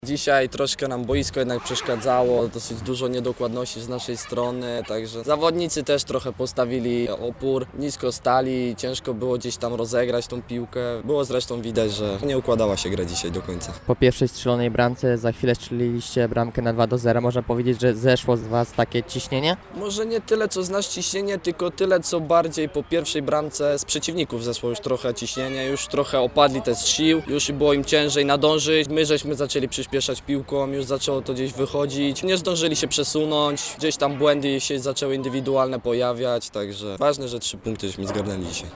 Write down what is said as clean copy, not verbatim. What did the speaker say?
Dzisiaj troszkę nam boisko jednak przeszkadzało, dosyć dużo niedokładności z naszej strony, także zawodnicy też trochę postawili opór, nisko stali, ciężko było gdzieś tam rozegrać tą piłkę. Było zresztą widać, że nie układała się gra dzisiaj do końca. Po pierwszej strzelonej bramce za chwilę strzeliliście bramkę na 2-0. Można powiedzieć, że zeszło z Was takie ciśnienie? Może nie tyle co z nas ciśnienie, tylko tyle co bardziej po pierwszej bramce z przeciwników zeszło już trochę ciśnienie, już trochę opadli też z sił, już było im ciężej nadążyć. My żeśmy zaczęli przyspieszać piłką, już zaczęło to gdzieś wychodzić, nie zdążyli się przesunąć, gdzieś tam błędy się zaczęły indywidualne pojawiać, także ważne, że 3 punkty żeśmy zgarnęli dzisiaj.